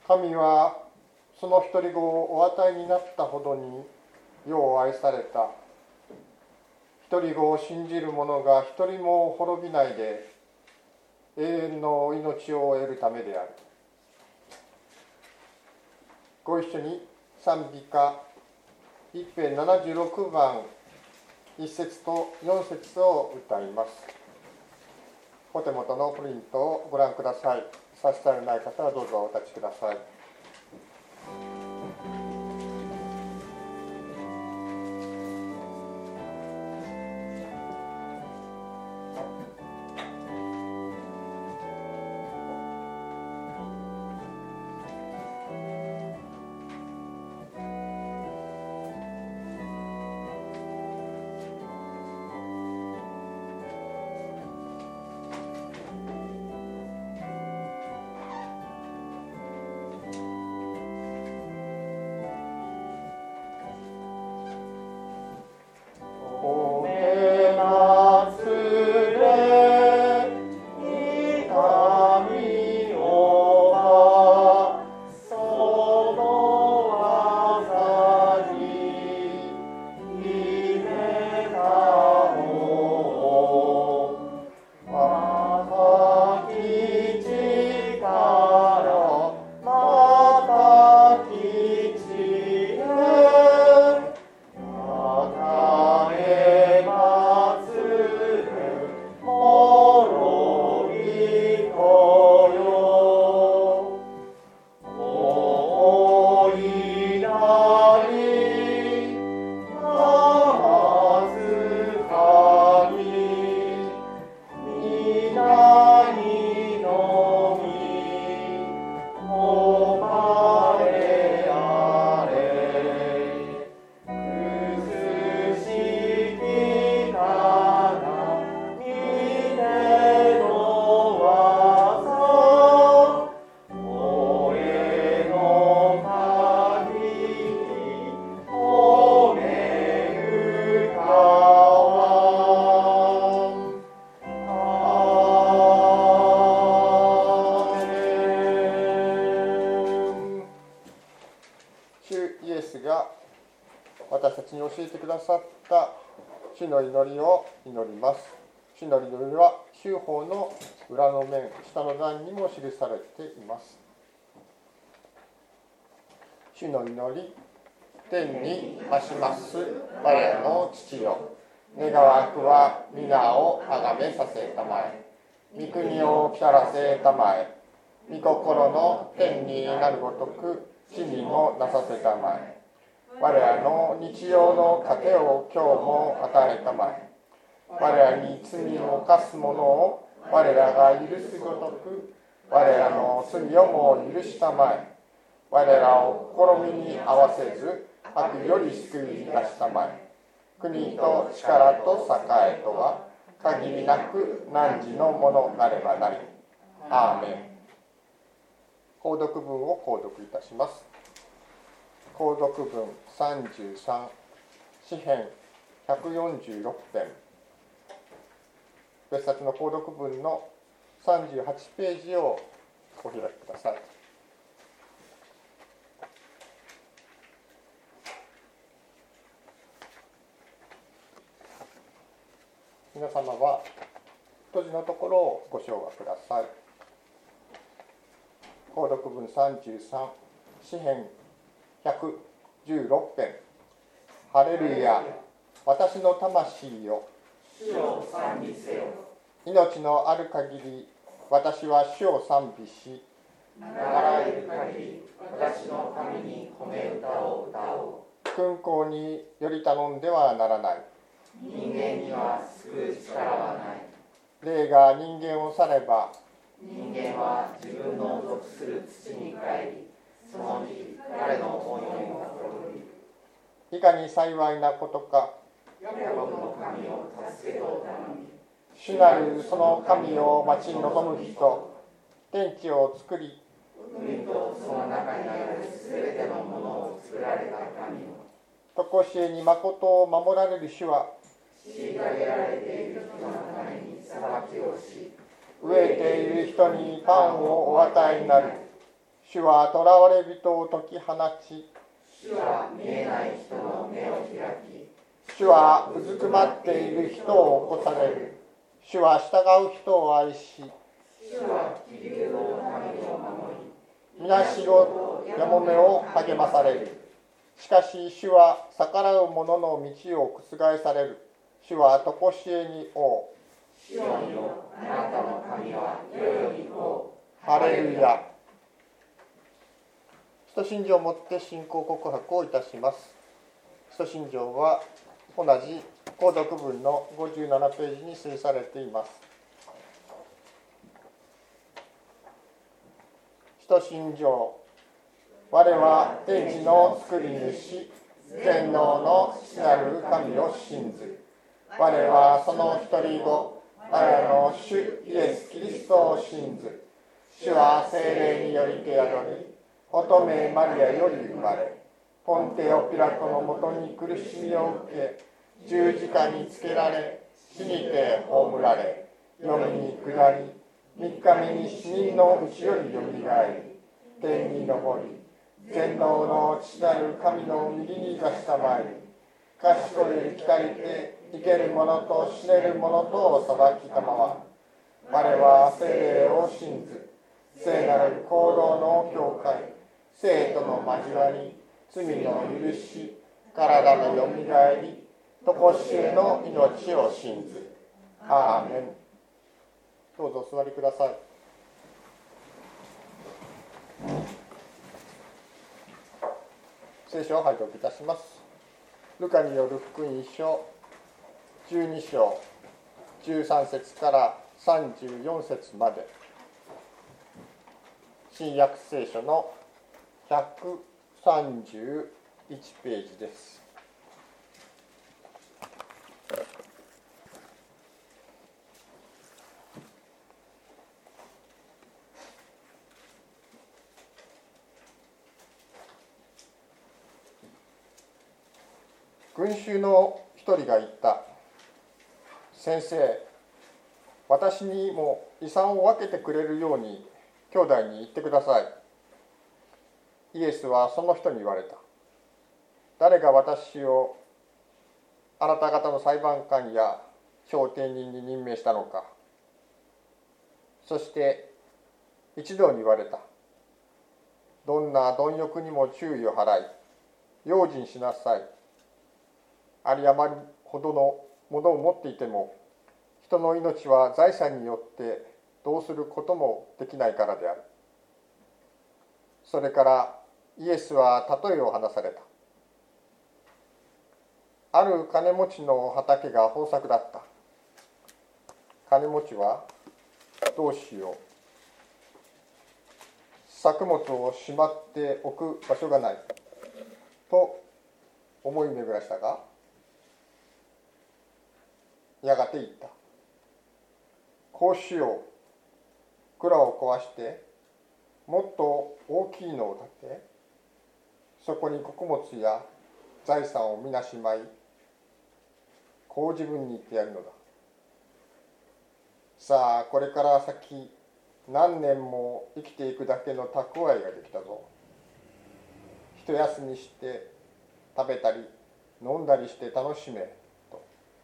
神はその一人子をお与えになったほどに世を愛された。一人子を信じる者が一人も滅びないで永遠の命を得るためである。ご一緒に賛美歌一編76番1節と4節を歌います。お手元のプリントをご覧ください。差し支えない方はどうぞお立ちください。私たちに教えてくださった主の祈りを祈ります。主の祈りは修法の裏の面、下の段にも記されています。主の祈り、天にまします我らの父よ、願わくは皆をあがめさせたまえ、御国を来たらせたまえ、御心の天になるごとく地にもなさせたまえ、我らの日曜の糧を今日も与えたまえ、我らに罪を犯す者を我らが許すごとく我らの罪をも許したまえ、我らを試みに合わせず悪より救い出したまえ、国と力と栄とは限りなく汝のものなればなり。アーメン。購読文を購読いたします。購読文33、詩編146編、別冊の購読文の38ページをお開きください。皆様は閉じのところをご唱和ください。購読文33、詩編116編、ハレルヤ、私の魂よ、 主を賛美せよ。 命のある限り、私は主を賛美し、 流られる限り、私の神に褒め歌を歌おう。 勲功により頼んではならない。 人間には救う力はない。 霊が人間を去れば、 人間は自分の属する土に帰り、その日彼の思いも滅びる。 いかに幸いなことか。 ヤコブの神を助けと頼み、 主なるその神を待ち望む人、天地を作り、 海とその中にあるすべてのものを作られた神を、 とこしえに誠を守られる主は、 虐げられている人のために裁きをし、 飢えている人にパンをお与えになる。 主は囚われ人を解き放ち、 主は見えない人の目を開き、 主はうずくまっている人を起こされる。主は従う人を愛し、 主は気流の神を守り、 みなしごやもめを励まされる。しかし主は逆らう者の道を覆される。主はとこしえに王。 シオンよ、あなたの神は世より王。 ハレルヤ。使徒信条をもって信仰告白をいたします。使徒信条は同じ購読文の57ページに記されています。使徒信条。我は天地の作り主、全能の父なる神を信ず。我はその一人子、我らの主イエス・キリストを信ず。主は聖霊によりて宿り、乙女マリアより生まれ、ポンテオピラトのもとに苦しみを受け、十字架につけられ、死にて葬られ、黄泉に下り、三日目に死人のうちよりよみがえり、天に昇り、全能の父なる神の右に座したまえり、賢い来たりて生ける者と死ねる者とを裁きたまわ。我は聖霊を信ず、聖なる行動の教会、生との交わり、罪の許し、体のよみがえり、とこしえの命を信ず。アーメン。どうぞお座りください。聖書を拝読いたします。ルカによる福音書12章13節から34節まで、新約聖書の131ページです。群衆の一人が言った。先生、私にも遺産を分けてくれるように兄弟に言ってください。イエスはその人に言われた。誰が私をあなた方の裁判官や証典人に任命したのか。そして一同に言われた。どんな貪欲にも注意を払い、用心しなさい。有り余るほどのものを持っていても、人の命は財産によってどうすることもできないからである。それからイエスは例えを話された。ある金持ちの畑が豊作だった。金持ちはどうしよう。作物をしまっておく場所がないと思い巡らしたが、やがて言った。こうしよう。蔵を壊してもっと大きいのを建て、そこに穀物や財産を皆しまい、こう自分に言ってやるのだ。さあこれから先何年も生きていくだけの蓄えができたぞ。一休みして食べたり飲んだりして楽しめと。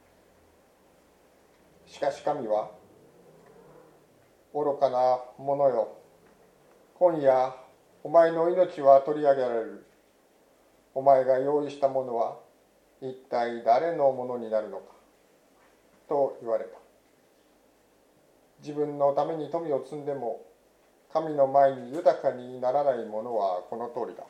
しかし神は、愚かな者よ、今夜お前の命は取り上げられる。お前が用意したものは一体誰のものになるのかと言われた。自分のために富を積んでも神の前に豊かにならないものはこの通りだ。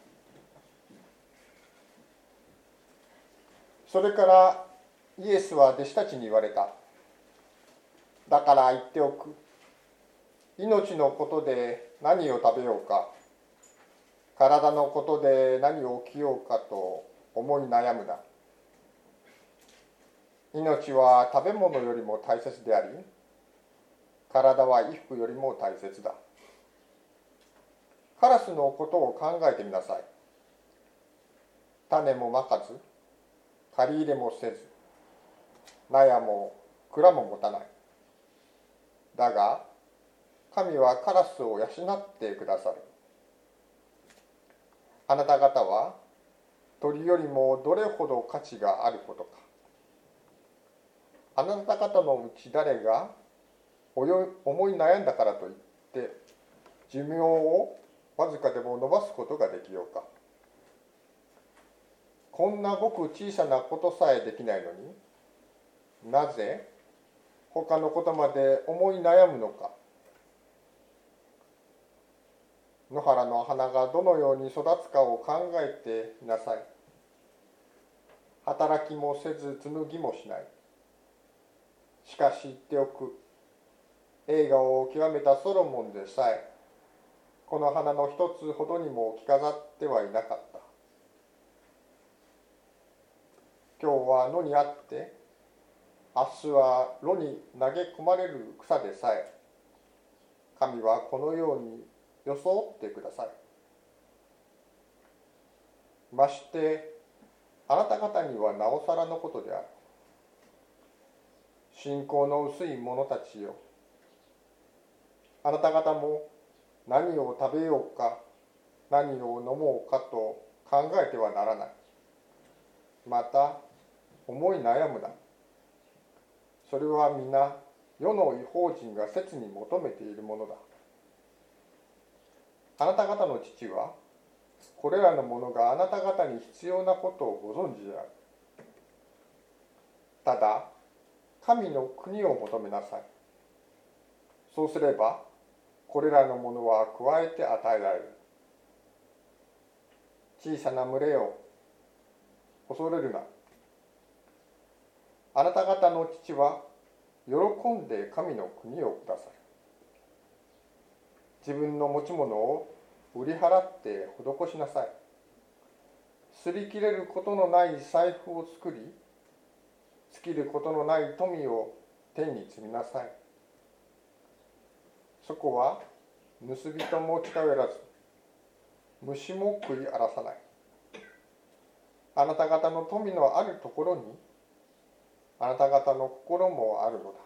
それからイエスは弟子たちに言われた。だから言っておく。命のことで何を食べようか、体のことで何を着ようかと思い悩むな。命は食べ物よりも大切であり、体は衣服よりも大切だ。カラスのことを考えてみなさい。種もまかず、借り入れもせず、納屋も蔵も持たない。だが、神はカラスを養ってくださる。 あなた方は鳥よりもどれほど価値があることか。あなた方のうち誰が思い悩んだからといって寿命をわずかでも伸ばすことができようか。こんなごく小さなことさえできないのに、なぜ他のことまで思い悩むのか。野原の花がどのように育つかを考えてみなさい。働きもせず紡ぎもしない。しかし言っておく。栄華を極めたソロモンでさえ、この花の一つほどにも着飾ってはいなかった。今日は野にあって、明日は炉に投げ込まれる草でさえ、神はこのように装ってください。まして、あなた方にはなおさらのことである。信仰の薄い者たちよ。あなた方も何を食べようか、何を飲もうかと考えてはならない。また、思い悩むな。それは皆、世の異邦人が切に求めているものだ。あなた方の父は、これらのものがあなた方に必要なことをご存知である。ただ、神の国を求めなさい。そうすれば、これらのものは加えて与えられる。小さな群れを恐れるな。あなた方の父は喜んで神の国をくださる。自分の持ち物を売り払って施しなさい。擦り切れることのない財布を作り、尽きることのない富を天に積みなさい。そこは盗人も近寄らず、虫も食い荒らさない。あなた方の富のあるところに、あなた方の心もあるのだ。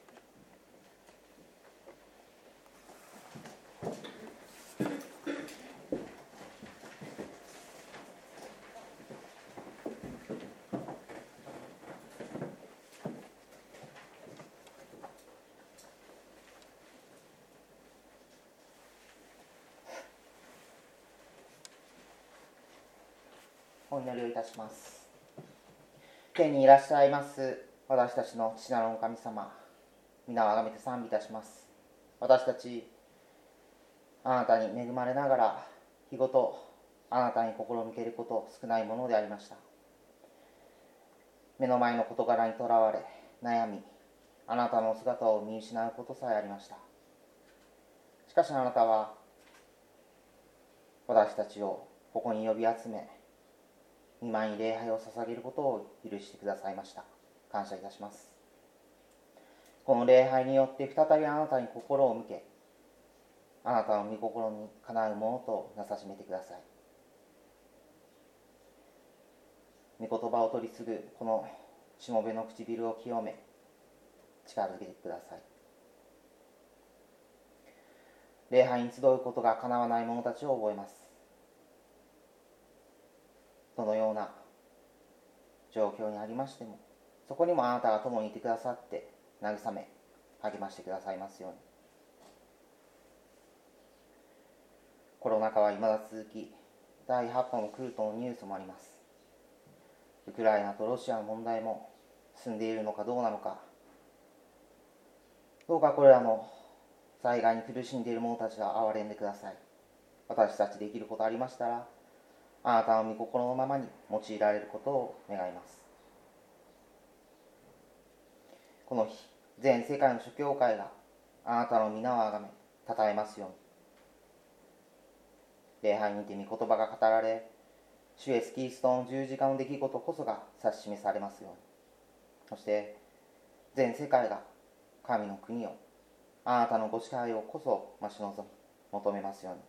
お祈りをいたします。天にいらっしゃいます私たちの父なるお神様、皆をあがめて賛美いたします。私たちあなたに恵まれながら日ごとあなたに心を向けること少ないものでありました。目の前の事柄にとらわれ悩み、あなたの姿を見失うことさえありました。しかしあなたは私たちをここに呼び集め、御前に礼拝を捧げることを許してくださいました。感謝いたします。この礼拝によって再びあなたに心を向け、あなたの御心にかなうものとなさしめてください。御言葉を取り次ぐこのしもべの唇を清め、力づけてください。礼拝に集うことがかなわない者たちを覚えます。どのような状況にありましても、そこにもあなたが共にいてくださって慰め励ましてくださいますように。コロナ禍は未だ続き、第8波も来るとのニュースもあります。ウクライナとロシアの問題も進んでいるのかどうなのか、どうかこれらの災害に苦しんでいる者たちは憐れんでください。私たちできることありましたら、あなたの御心のままに用いられることを願います。この日、全世界の諸教会があなたの皆をあがめ、たたえますように。礼拝にて御言葉が語られ、主イエスキリストの十字架の出来事こそが指し示されますように。そして、全世界が神の国を、あなたのご支配をこそ待ち望み、求めますように。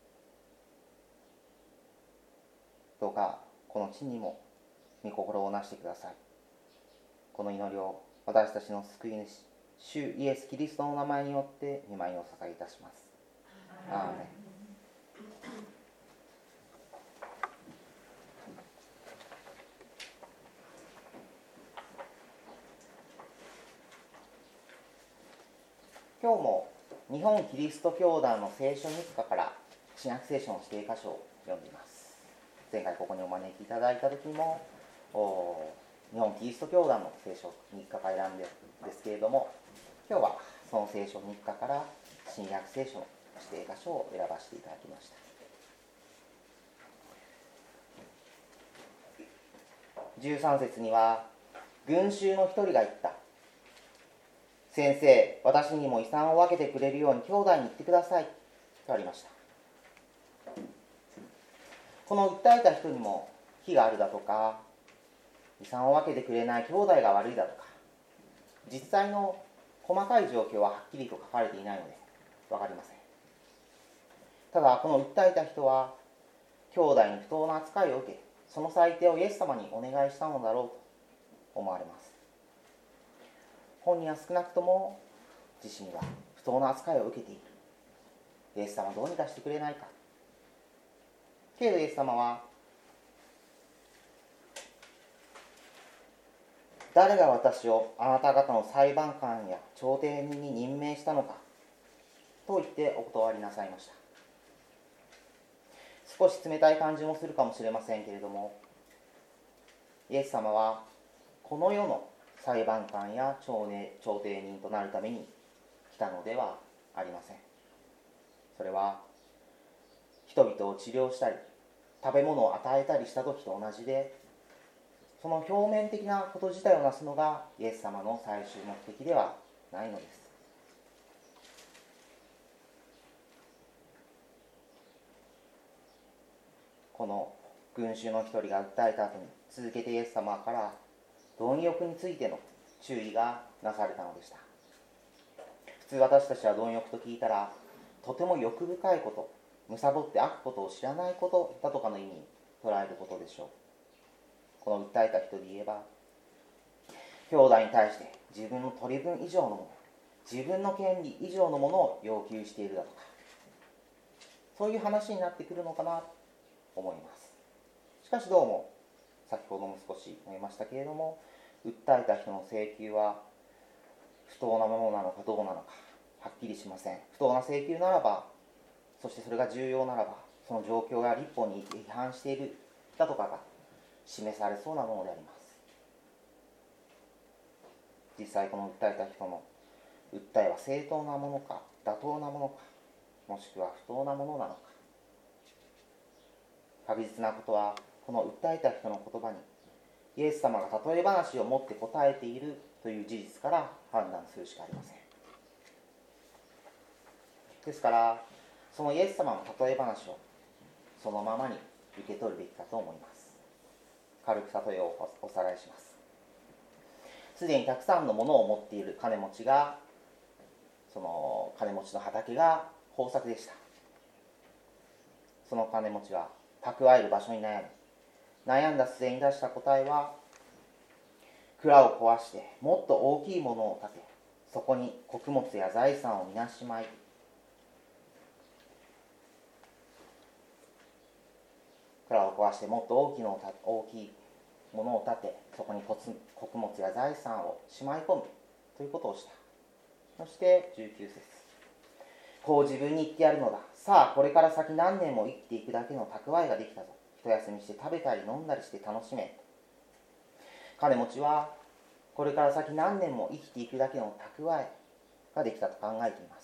どうかこの地にも御心をなしてください。この祈りを私たちの救い主、主イエス・キリストの名前によって御前にお捧げいたします。アーメン。 今日も日本キリスト教団の聖書日課から新約聖書の指定箇所を読んでいます。前回ここにお招きいただいた時も日本キリスト教団の聖書日課から選んでですけれども、今日はその聖書日課から新約聖書の指定箇所を選ばせていただきました。13節には、群衆の一人が言った。先生、私にも遺産を分けてくれるように兄弟に言ってくださいとありました。この訴えた人にも非があるだとか、遺産を分けてくれない兄弟が悪いだとか、実際の細かい状況ははっきりと書かれていないので分かりません。ただこの訴えた人は兄弟に不当な扱いを受け、その裁定をイエス様にお願いしたのだろうと思われます。本人は少なくとも自身は不当な扱いを受けている。イエス様どうにかしてくれないか。けれどイエス様は、誰が私をあなた方の裁判官や調停人に任命したのかと言ってお断りなさいました。少し冷たい感じもするかもしれませんけれども、イエス様はこの世の裁判官や調停人となるために来たのではありません。それは人々を治療したり食べ物を与えたりした時と同じで、その表面的なこと自体をなすのがイエス様の最終目的ではないのです。この群衆の一人が訴えた後に続けてイエス様から貪欲についての注意がなされたのでした。普通私たちは貪欲と聞いたら、とても欲深いこと、貪って悪ことを知らないことだとかの意味に捉えることでしょう。この訴えた人で言えば、兄弟に対して自分の取り分以上のもの、自分の権利以上のものを要求しているだとか、そういう話になってくるのかなと思います。しかしどうも先ほども少し言いましたけれども、訴えた人の請求は不当なものなのかどうなのかはっきりしません。不当な請求ならば、そしてそれが重要ならば、その状況や立法に違反しているだとかが示されそうなものであります。実際この訴えた人の訴えは正当なものか妥当なものか、もしくは不当なものなのか。確実なことは、この訴えた人の言葉にイエス様が例え話を持って答えているという事実から判断するしかありません。ですからそのイエス様の例え話をそのままに受け取るべきかと思います。軽く例えをおさらいします。すでにたくさんのものを持っている金持ちが、その金持ちの畑が豊作でした。その金持ちは蓄える場所に悩んだ末に出した答えは、蔵を壊してもっと大きいものを建て、そこに穀物や財産をみなしまい、蔵を壊してもっと大きいものを建て、そこに穀物や財産をしまい込むということをした。そして19節、こう自分に言ってやるのだ。さあこれから先何年も生きていくだけの蓄えができたぞ。一休みして食べたり飲んだりして楽しめ。金持ちはこれから先何年も生きていくだけの蓄えができたと考えています。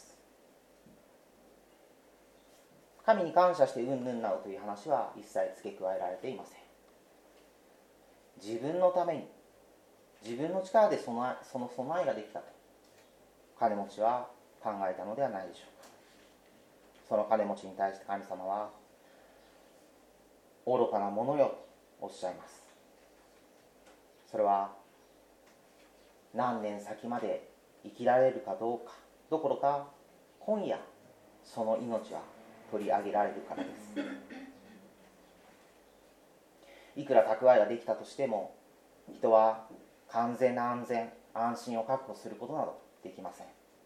神に感謝してうんぬんなどという話は一切付け加えられていません。自分のために、自分の力でその備えができたと金持ちは考えたのではないでしょうか。その金持ちに対して神様は、愚かなものよとおっしゃいます。それは何年先まで生きられるかどうかどころか、今夜その命は取り上げられるからです。いくら蓄えができたとしても、人は完全な安全安心を確保することなどできません。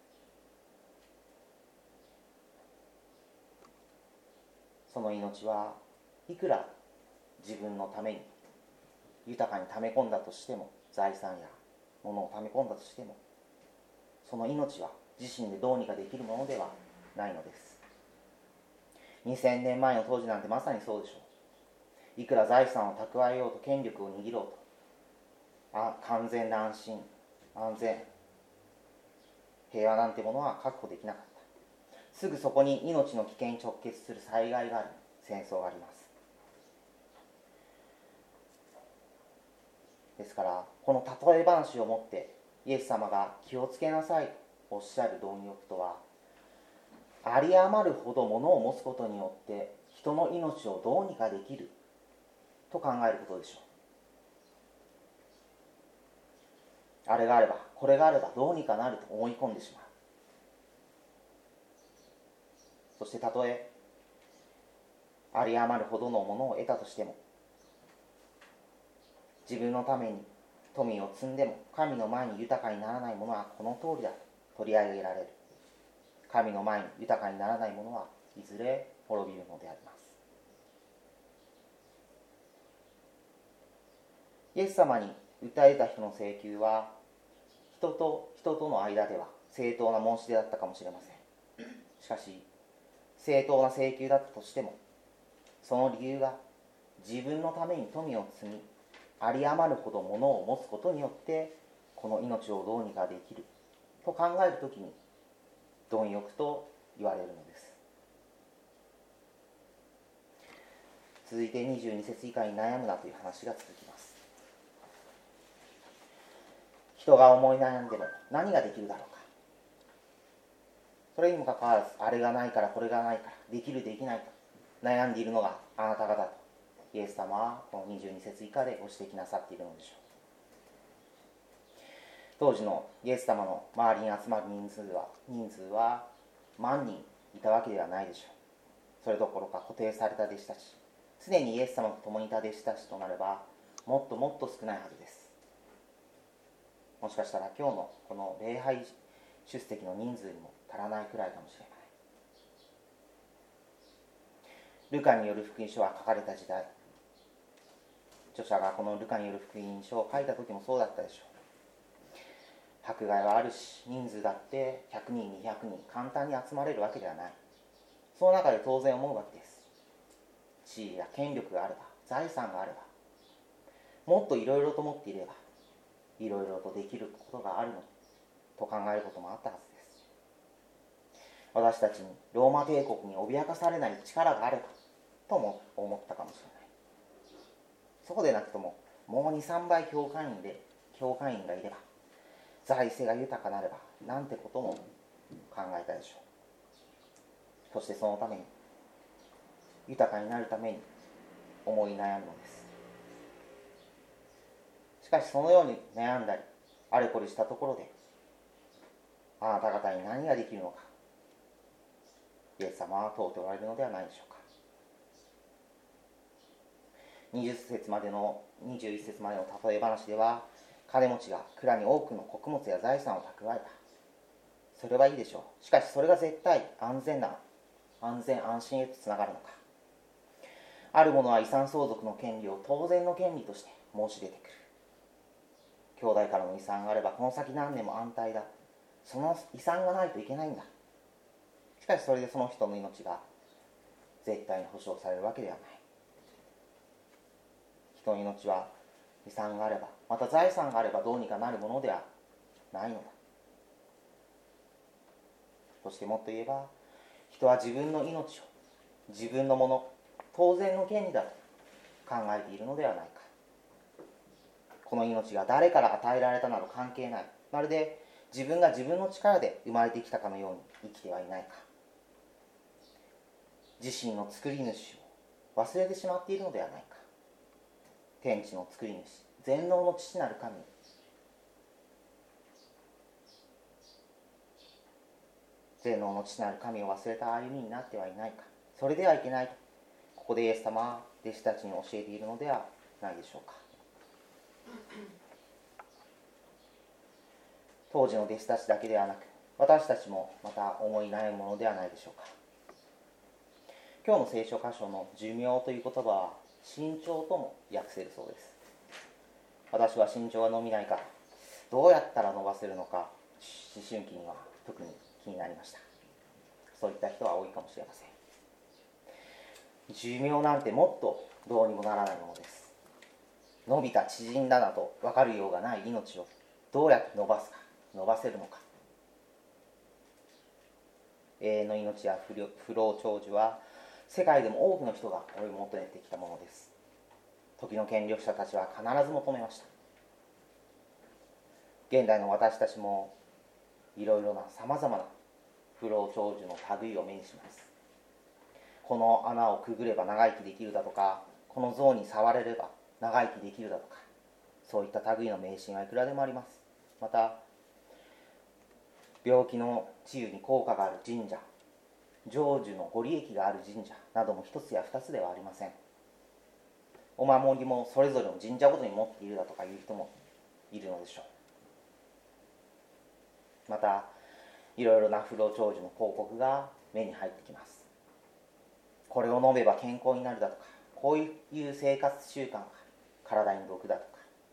その命はいくら自分のために豊かに溜め込んだとしても、財産や物を溜め込んだとしても、その命は自身でどうにかできるものではないのです。2000年前の当時なんてまさにそうでしょう。いくら財産を蓄えようと権力を握ろうと、完全な安心安全平和なんてものは確保できなかった。すぐそこに命の危険に直結する災害があり、戦争があります。ですからこの例え話をもってイエス様が気をつけなさいとおっしゃる貪欲とは、有り余るほど物を持つことによって人の命をどうにかできると考えることでしょう。あれがあればこれがあればどうにかなると思い込んでしまう。そしてたとえ有り余るほどのものを得たとしても、自分のために富を積んでも神の前に豊かにならないものはこの通りだと取り上げられる。神の前に豊かにならないものはいずれ滅びるのであります。イエス様に訴えた人の請求は、人と人との間では正当な申し出だったかもしれません。しかし正当な請求だったとしても、その理由が自分のために富を積み有り余るほど物を持つことによってこの命をどうにかできると考えるときに貪欲と言われるのです。続いて22節以下に悩むなという話が続きます。人が思い悩んでも何ができるだろうか。それにもかかわらず、あれがないからこれがないからできるできないと悩んでいるのがあなた方とイエス様はこの22節以下でご指摘なさっているのでしょう。当時のイエス様の周りに集まる人数は万人いたわけではないでしょう。それどころか固定された弟子たち、常にイエス様と共にいた弟子たちとなればもっともっと少ないはずです。もしかしたら今日のこの礼拝出席の人数にも足らないくらいかもしれない。ルカによる福音書が書かれた時代、著者がこのルカによる福音書を書いた時もそうだったでしょう。迫害はあるし、人数だって100人200人簡単に集まれるわけではない。その中で当然思うわけです。地位や権力があれば、財産があれば、もっといろいろと持っていればいろいろとできることがあるのと考えることもあったはずです。私たちにローマ帝国に脅かされない力があればとも思ったかもしれない。そうでなくとももう 2,3 倍教会員がいれば、財政が豊かなればなんてことも考えたでしょう。そしてそのために、豊かになるために思い悩むのです。しかしそのように悩んだりあれこれしたところで、あなた方に何ができるのか、イエス様は問うておられるのではないでしょうか。21節までの例え話では、金持ちが蔵に多くの穀物や財産を蓄えた。それはいいでしょう。しかしそれが絶対安全安心へとつながるのか。ある者は遺産相続の権利を当然の権利として申し出てくる。兄弟からの遺産があればこの先何年も安泰だ。その遺産がないといけないんだ。しかしそれでその人の命が絶対に保証されるわけではない。人の命は遺産があれば、また財産があればどうにかなるものではないのだ。そしてもっと言えば、人は自分の命を自分のもの、当然の権利だと考えているのではないか。この命が誰から与えられたなど関係ない。まるで自分が自分の力で生まれてきたかのように生きてはいないか。自身の作り主を忘れてしまっているのではないか。天地の作り主、全能の父なる神、全能の父なる神を忘れた歩みになってはいないか。それではいけないと、ここでイエス様は弟子たちに教えているのではないでしょうか。当時の弟子たちだけではなく、私たちもまた思い悩むものではないでしょうか。今日の聖書箇所の寿命という言葉は身長とも訳せるそうです。私は身長が伸びないからどうやったら伸ばせるのか、思春期には特に気になりました。そういった人は多いかもしれません。寿命なんてもっとどうにもならないものです。伸びた縮んだなど分かるようがない命をどうやって伸ばすか、伸ばせるのか。永遠の命や不老長寿は世界でも多くの人が追い求めてきたものです。時の権力者たちは必ず求めました。現代の私たちもいろいろなさまざまな不老長寿の類を目にします。この穴をくぐれば長生きできるだとか、この像に触れれば長生きできるだとか、そういった類の迷信はいくらでもあります。また病気の治癒に効果がある神社、成就のご利益がある神社なども一つや二つではありません。お守りもそれぞれの神社ごとに持っているだとかいう人もいるのでしょう。またいろいろな不老長寿の広告が目に入ってきます。これを飲めば健康になるだとか、こういう生活習慣が体に毒だとか、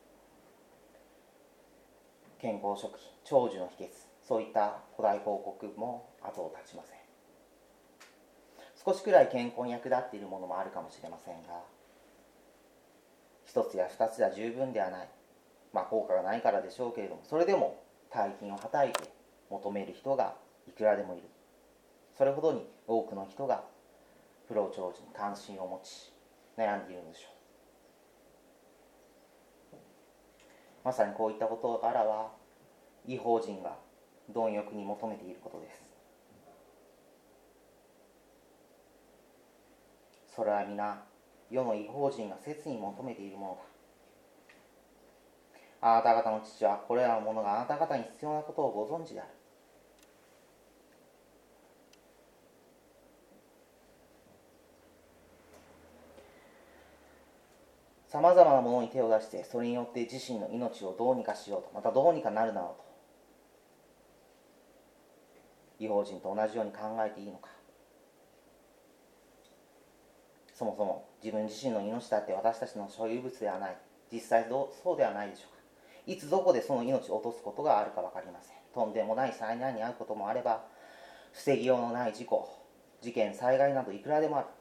健康食品、長寿の秘訣、そういった古代広告も後を絶ちません。少しくらい健康に役立っているものもあるかもしれませんが、一つや二つじゃ十分ではない。効果がないからでしょうけれども、それでも大金をはたいて求める人がいくらでもいる。それほどに多くの人が不老長寿に関心を持ち悩んでいるのでしょう。まさにこういったことからは異邦人が貪欲に求めていることです。それは皆世の異邦人が切に求めているものだ。あなた方の父はこれらのものがあなた方に必要なことをご存知である。さまざまなものに手を出して、それによって自身の命をどうにかしようと、またどうにかなるなろうと、異邦人と同じように考えていいのか。そもそも自分自身の命だって私たちの所有物ではない。実際そうではないでしょうか。いつどこでその命を落とすことがあるか分かりません。とんでもない災難に遭うこともあれば、防ぎようのない事故、事件、災害などいくらでもある。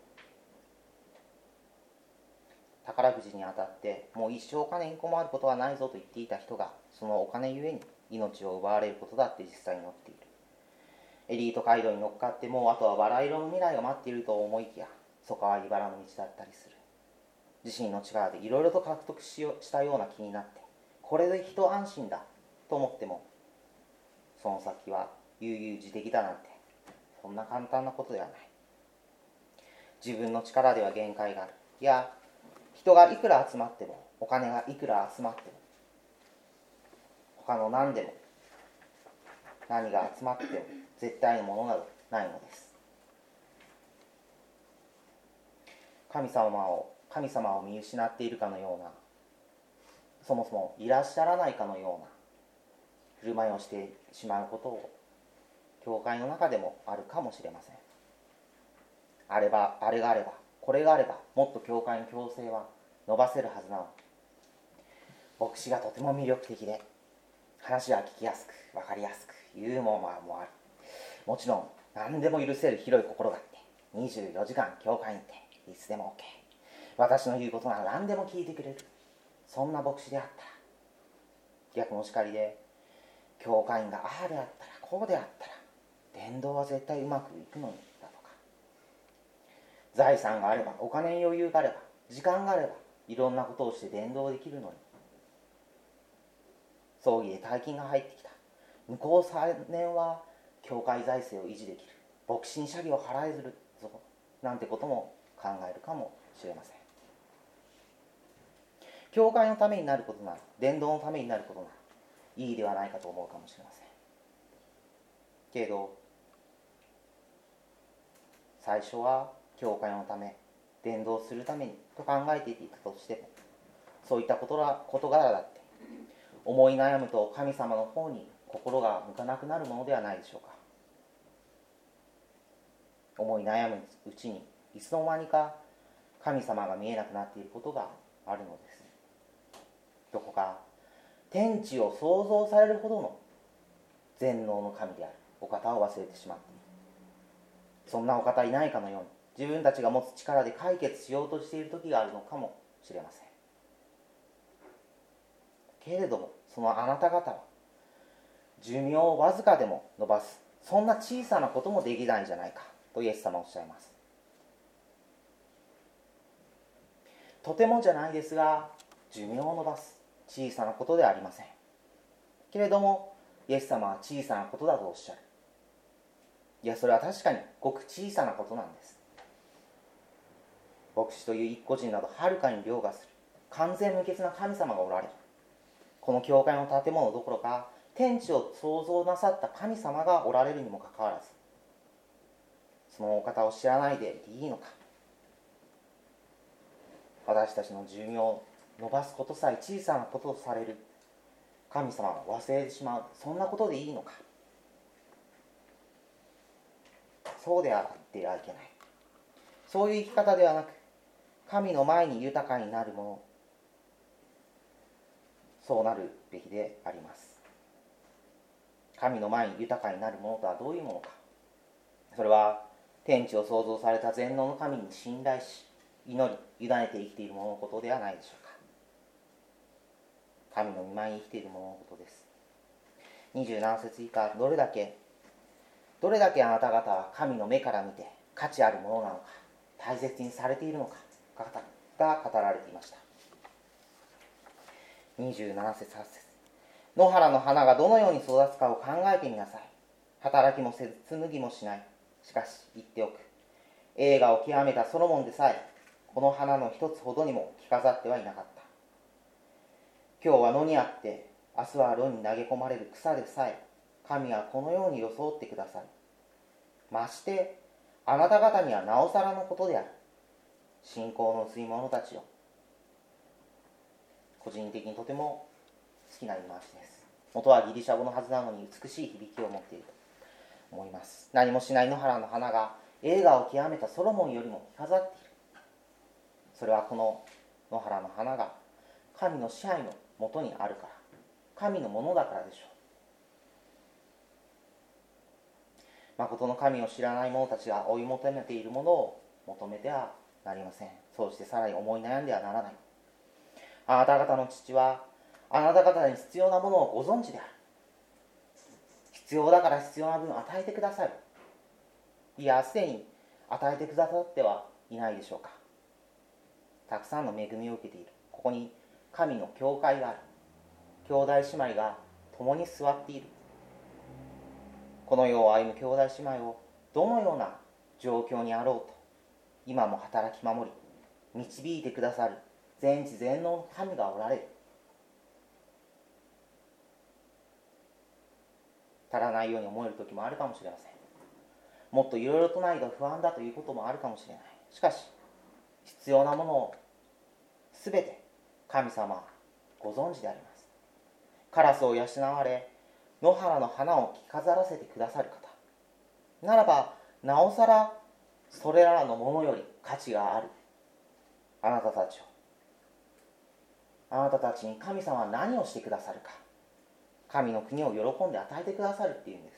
宝くじに当たってもう一生お金に困ることはないぞと言っていた人が、そのお金ゆえに命を奪われることだって実際に起きている。エリート街道に乗っかってもうあとはバラ色の未来が待っていると思いきや、そこは茨の道だったりする。自身の力でいろいろと獲得したような気になって、これで一安心だと思っても、その先は悠々自適だなんて、そんな簡単なことではない。自分の力では限界がある。いや、人がいくら集まっても、お金がいくら集まっても、他の何でも何が集まっても絶対のものなどないのです。神様を見失っているかのような、そもそもいらっしゃらないかのような振る舞いをしてしまうことを教会の中でもあるかもしれません。あれがあれば、これがあれば、もっと教会の強制は伸ばせるはずなの。牧師がとても魅力的で、話は聞きやすく分かりやすく、ユーモアもある。もちろん何でも許せる広い心があって、24時間教会にいていつでも OK、 私の言うことなら何でも聞いてくれる。そんな牧師であったら、逆もしかりで、教会員がああであったらこうであったら伝道は絶対うまくいくのにだとか、財産があれば、お金に余裕があれば、時間があれば、いろんなことをして伝道できるのに、葬儀で大金が入ってきた、向こう3年は教会財政を維持できる、牧師に謝儀を払えるぞなんてことも考えるかもしれません。教会のためになることなら、伝道のためになることならいいではないかと思うかもしれませんけれど、最初は教会のため、伝道するためにと考えていたとしても、そういった事柄だって思い悩むと神様の方に心が向かなくなるものではないでしょうか。思い悩むうちにいつの間にか神様が見えなくなっていることがあるのです。どこか天地を創造されるほどの全能の神であるお方を忘れてしまっている。そんなお方いないかのように自分たちが持つ力で解決しようとしている時があるのかもしれません。けれどもそのあなた方は寿命をわずかでも伸ばす、そんな小さなこともできないんじゃないかとイエス様はおっしゃいます。とてもじゃないですが寿命を伸ばす小さなことではありません。けれどもイエス様は小さなことだとおっしゃる。いや、それは確かにごく小さなことなんです。牧師という一個人などはるかに凌駕する完全無欠な神様がおられる。この教会の建物どころか天地を創造なさった神様がおられるにもかかわらず、そのお方を知らないでいいのか。私たちの寿命を伸ばすことさえ小さなこととされる神様を忘れてしまう、そんなことでいいのか。そうであってはいけない。そういう生き方ではなく、神の前に豊かになるもの、そうなるべきであります。神の前に豊かになるものとはどういうものか。それは天地を創造された全能の神に信頼し、祈り、委ねて生きているもののことではないでしょうか。神の御前に生きているもののことです。27節以下、どれだけあなた方は神の目から見て価値あるものなのか、大切にされているのかが語られていました。27節8節、野原の花がどのように育つかを考えてみなさい。働きもせず紡ぎもしない。しかし言っておく、栄華を極めたソロモンでさえこの花の一つほどにも着飾ってはいなかった。今日は野にあって明日は炉に投げ込まれる草でさえ神はこのように装ってくださる。ましてあなた方にはなおさらのことである。信仰の薄い者たちよ。個人的にとても好きな言い回しです。元はギリシャ語のはずなのに美しい響きを持っていると思います。何もしない野原の花が栄華を極めたソロモンよりも着飾っている。それはこの野原の花が神の支配のもとにあるから、神のものだからでしょう。誠の神を知らない者たちが追い求めているものを求めてはなりません。そうしてさらに思い悩んではならない。あなた方の父はあなた方に必要なものをご存知である。必要だから必要な分与えてくださる。いや、すでに与えてくださってはいないでしょうか。たくさんの恵みを受けている。ここに神の教会がある。兄弟姉妹が共に座っている。この世を歩む兄弟姉妹をどのような状況にあろうと今も働き守り導いてくださる全知全能の神がおられる。足らないように思える時もあるかもしれません。もっといろいろとないと不安だということもあるかもしれない。しかし必要なものをすべて神様はご存知であります。カラスを養われ野原の花を着飾らせてくださる方ならば、なおさらそれらのものより価値があるあなたたちを、あなたたちに神様は何をしてくださるか、神の国を喜んで与えてくださるっていうんです。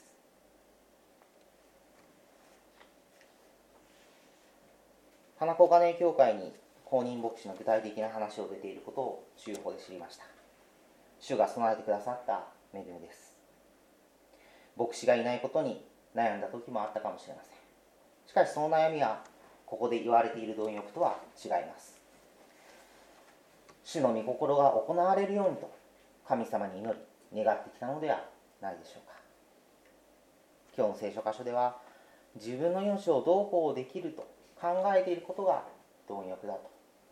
花子金井教会に公認牧師の具体的な話を出ていることを週報で知りました。主が備えてくださった恵みです。牧師がいないことに悩んだ時もあったかもしれません。しかしその悩みはここで言われている貪欲とは違います。主の御心が行われるようにと神様に祈り願ってきたのではないでしょうか。今日の聖書箇所では自分の命をどうこうできると考えていることが貪欲だと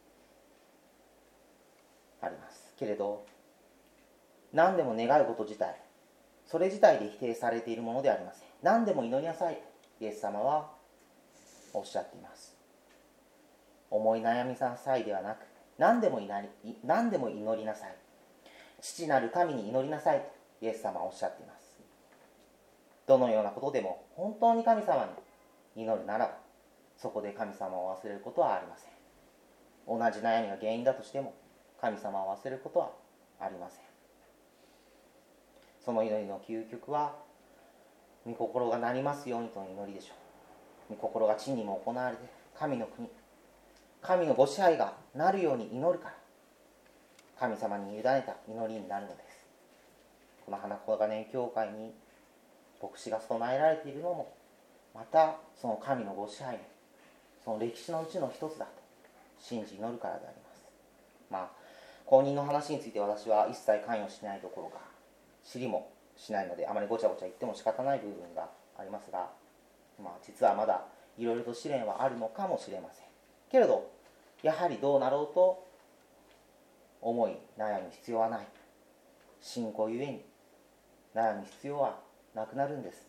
ありますけれど、何でも願うこと自体、それ自体で否定されているものではありません。何でも祈りなさいとイエス様はおっしゃっています。思い悩みなさいではなく、何でも祈りなさい、父なる神に祈りなさいとイエス様はおっしゃっています。どのようなことでも本当に神様に祈るならば、そこで神様を忘れることはありません。同じ悩みが原因だとしても神様を忘れることはありません。その祈りの究極は御心がなりますようにとの祈りでしょう。御心が地にも行われて、神の国、神のご支配がなるように祈るから、神様に委ねた祈りになるのです。この花子金教会に牧師が備えられているのも、またその神のご支配のその歴史のうちの一つだと信じ祈るからであります。公認の話について私は一切関与しないどころか知りもしないので、あまりごちゃごちゃ言っても仕方ない部分がありますが、実はまだいろいろと試練はあるのかもしれませんけれど、やはりどうなろうと思い悩む必要はない。信仰ゆえに悩む必要はなくなるんです。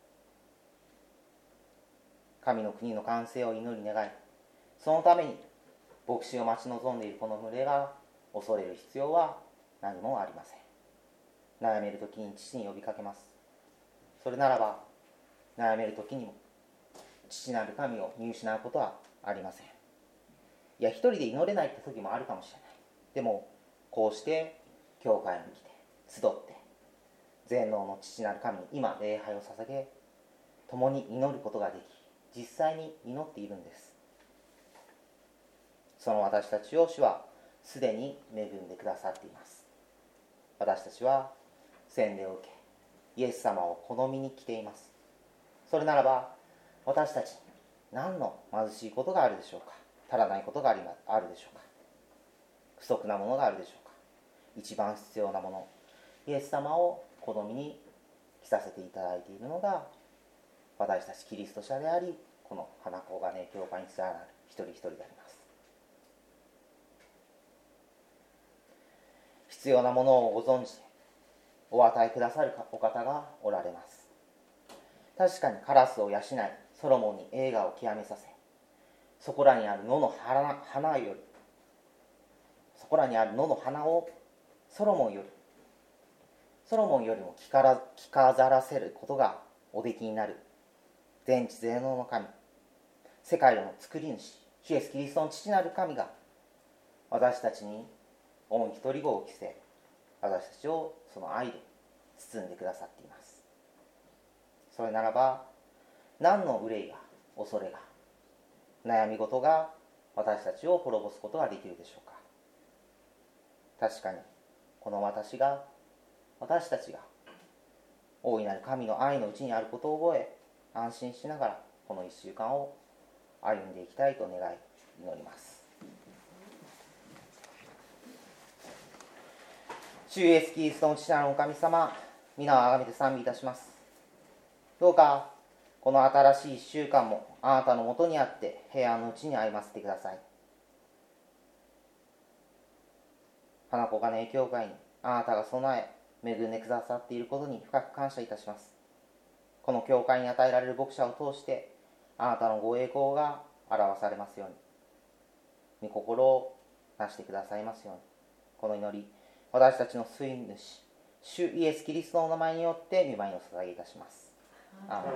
神の国の完成を祈り願い、そのために牧師を待ち望んでいるこの群れが恐れる必要は何もありません。悩めるときに父に呼びかけます。それならば悩めるときにも父なる神を見失うことはありません。いや、一人で祈れないって時もあるかもしれない。でもこうして教会に来て集って全能の父なる神に今礼拝を捧げ、共に祈ることができ、実際に祈っているんです。その私たちを主はすでに恵んでくださっています。私たちは洗礼を受け、イエス様を好みに来ています。それならば私たちに何の貧しいことがあるでしょうか。足らないことがあるでしょうか。不足なものがあるでしょうか。一番必要なもの、イエス様を好みに来させていただいているのが私たちキリスト者であり、この花子金教会に連なる一人一人であります。必要なものをご存知でお与えくださるお方がおられます。確かにカラスを養いソロモンに栄華を極めさせ、そこらにある野の花よりそこらにある野の花をソロモンよりも着飾らせることがおできになる全知全能の神、世界の作り主、主イエスキリストの父なる神が私たちに御一人子を着せ、私たちをその愛で包んでくださっています。それならば何の憂いが、恐れが、悩み事が私たちを滅ぼすことができるでしょうか。確かにこの私たちが大いなる神の愛のうちにあることを覚え、安心しながらこの1週間を歩んでいきたいと願い祈ります。主イエスキリストの父なるお神様、皆をあがめて賛美いたします。どうかこの新しい1週間もあなたのもとにあって平安のうちに歩ませてください。花子金教会にあなたが備え恵んでくださっていることに深く感謝いたします。この教会に与えられる牧者を通してあなたのご栄光が表されますように、御心をなしてくださいますように、この祈り私たちの救い主主イエスキリストの名前によって御前にお捧げいたします。アーメン。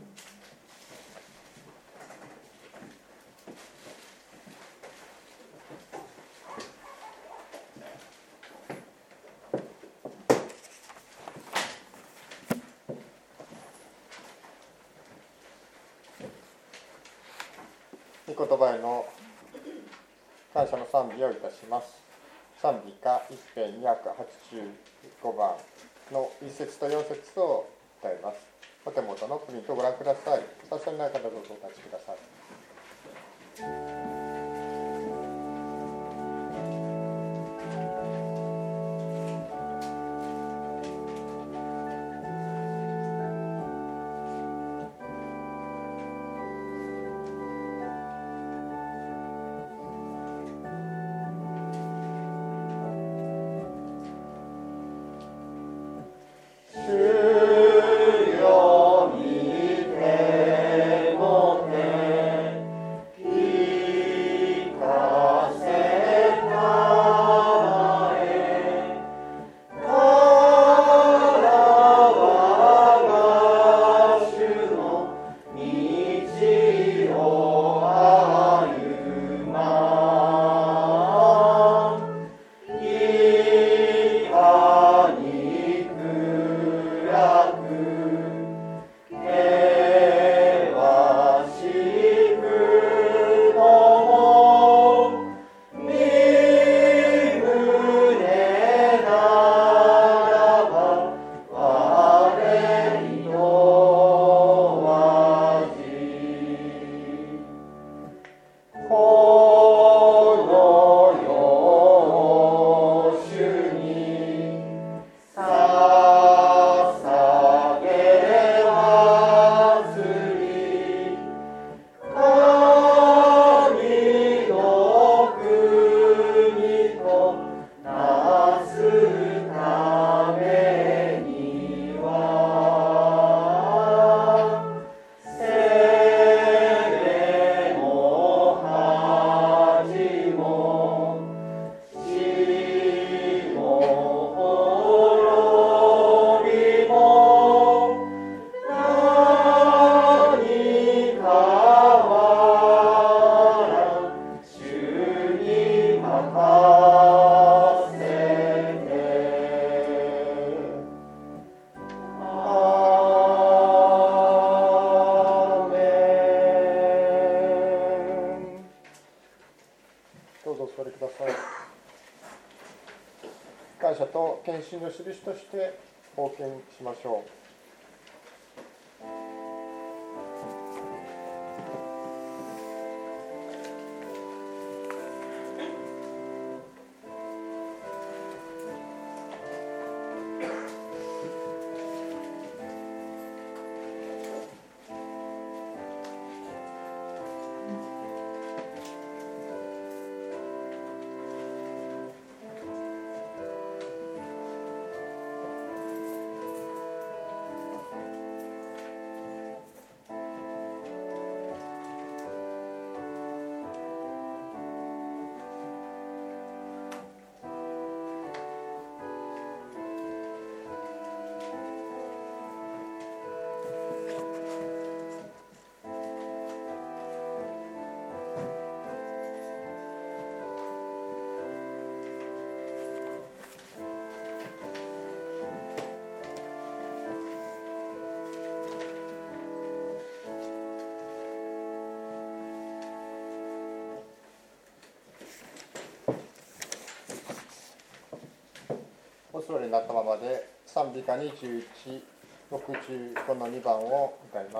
御言葉への感謝の賛美をいたします。賛美歌一編285番の1節と4節を歌います。お手元のプリントをご覧ください。差し支えない方どうぞお立ちください。主よ見てもて感謝と献身の印として奉献しましょう。お座りになったままで賛美歌21、65の2番を歌います。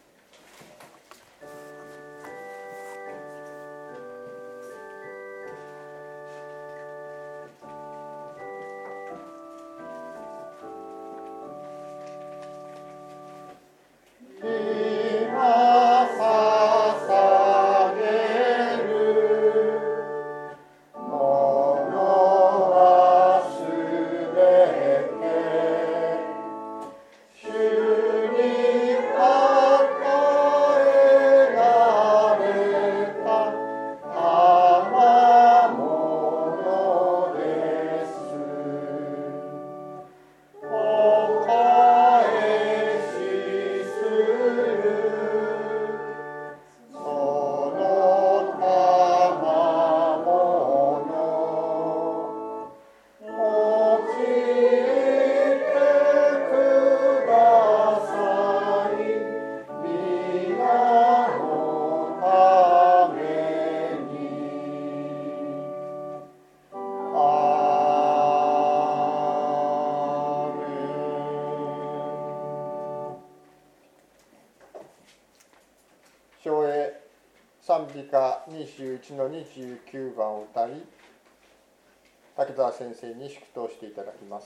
唱詠賛美歌21の29番を歌い、竹澤先生に祝祷していただきます。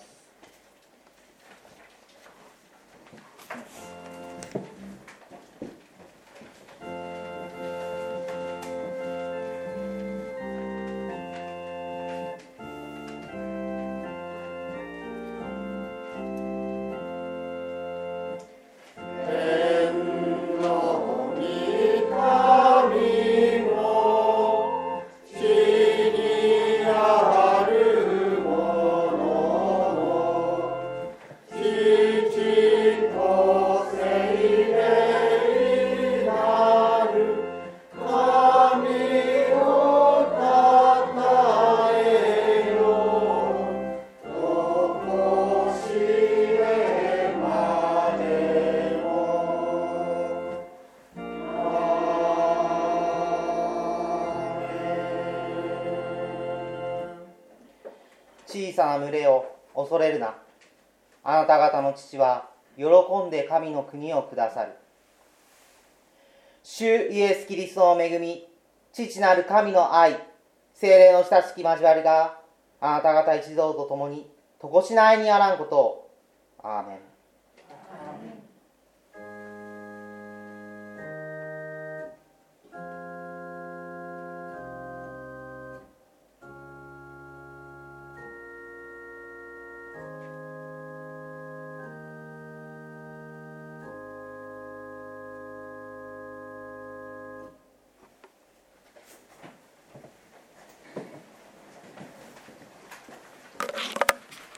小さな群れよ、恐れるな。あなた方の父は喜んで神の国をくださる。主イエス・キリストの恵み、 父なる神の愛、聖霊の親しき交わりがあなた方一同と共に常しないにあらんことを。アーメン。